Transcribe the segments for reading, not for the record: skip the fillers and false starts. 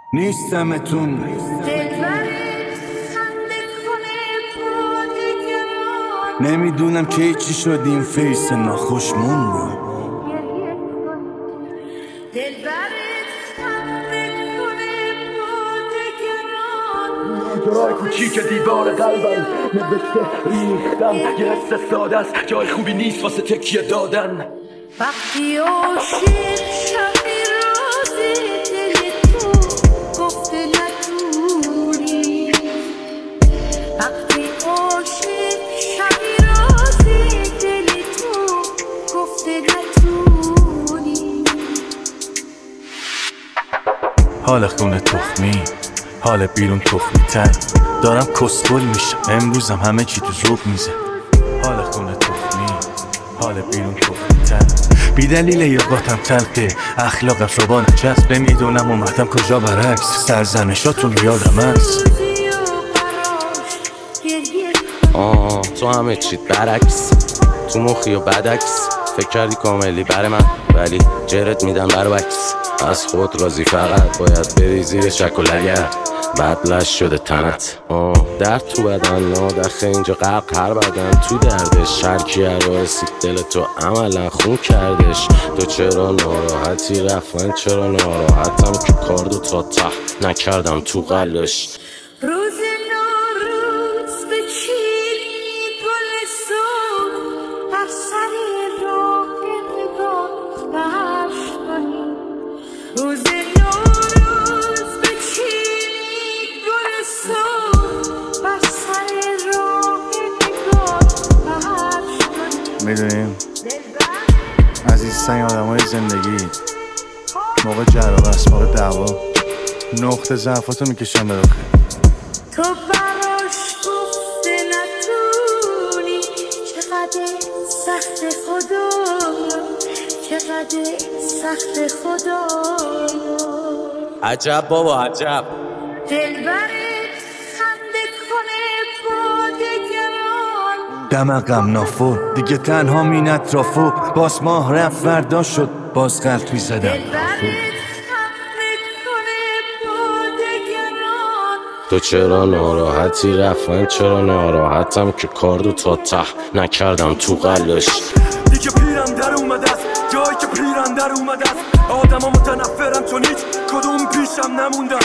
نیستمتون نمیدونم که چی شد این فیس ناخوشمون رو راه کوچیک دیوار قلبم نوشته ریختم یه حس ساده است جای خوبی نیست واسه تکیه دادن وقتی عاشق شبی رازی دل تو گفته نتونی وقتی عاشق شبی رازی دل تو گفته نتونی حال خونه تخمی حال بیرون تخمی تر دارم کسخل میشم امروزم همه چی تو ذوق میزه حال خونه تخمی حال بیرون تخمی تر بی دلیل یادم تلقه اخلاقم شبان چسب نمیدونم اومدم کجا برعکس سرزنشاتون یادم هست تو همه چیت برعکس تو مخی و بدعکس فکر کردی کاملی بر من ولی جرت میدم بر وکس از خود راضی فقط باید بری زیر شک و لگرد بدلش شده تنت درد تو بدن نادخه اینجا غرق هر بدن تو دردش شرکی هر رسید دل تو عملا خون کردش تو چرا ناراحتی رفت چرا ناراحتم که کاردو تا ته نکردم تو قلبش روز نوروز به چیلی گل صبح بر سر راه نگاه بهش کنی روز نوروز به چیلی گل صبح بر سر راه نگاه بهش کنی میدونیم عزیزترین آدمای زندگی موقع جر موقع دعوا نقطه ضعفاتو میکشن به آخر تو براش گفته نتونی چقدر سخت خدایا چقدر سخت خدایا عجب بابا عجب دلبرت خنده کنه با دگران دمقم نافور دیگه تنها مین اطرافو باز ماه رفت فردا شد باز قلطوی زدم دلبرت خنده کنه با دگران تو چرا ناراحتی رفت چرا ناراحتم که کاردو تا ته نکردم تو قلبش دیگه پیرم در اومده است جایی که پیرم در اومده است آدم ها متنفرم چون هیچ کدوم پیشم نموندن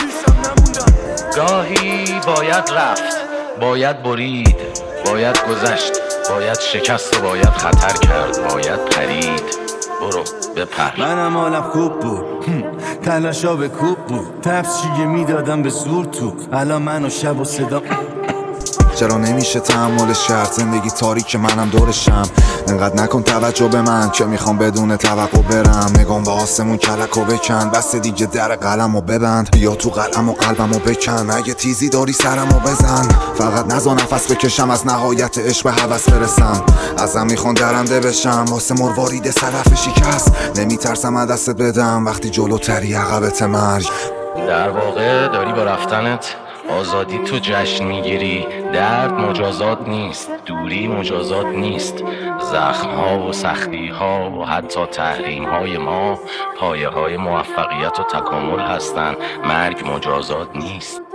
گاهی باید رفت باید برید باید گذشت باید شکست و باید خطر کرد باید پرید برو بپر منم حالم خوب بود تلاشا به کوب بود تفسیه میدادم به زور تو الان من و شب و صدا چرا نمیشه تحمل شرط زندگی تاریک منم دورشم انقدر نکن توجه به من که میخوام بدون توقع برم نگام به آسمون کلکو بکن بس دیگه در قلمو ببند بیا تو قلم و قلبمو بکن اگه تیزی داری سرمو بزن فقط نزا نفس بکشم از نهایت عشق به هوس برسم ازم میخوان درنده بشم واسه مروارید صدف شکست نمیترسم از دست بدم وقتی جلوتری عقبت مرگ در واقع داری با رفتنت آزادی تو جشن میگیری درد مجازات نیست دوری مجازات نیست زخم ها و سختی ها و حتی تحریم های ما پایه های موفقیت و تکامل هستن مرگ مجازات نیست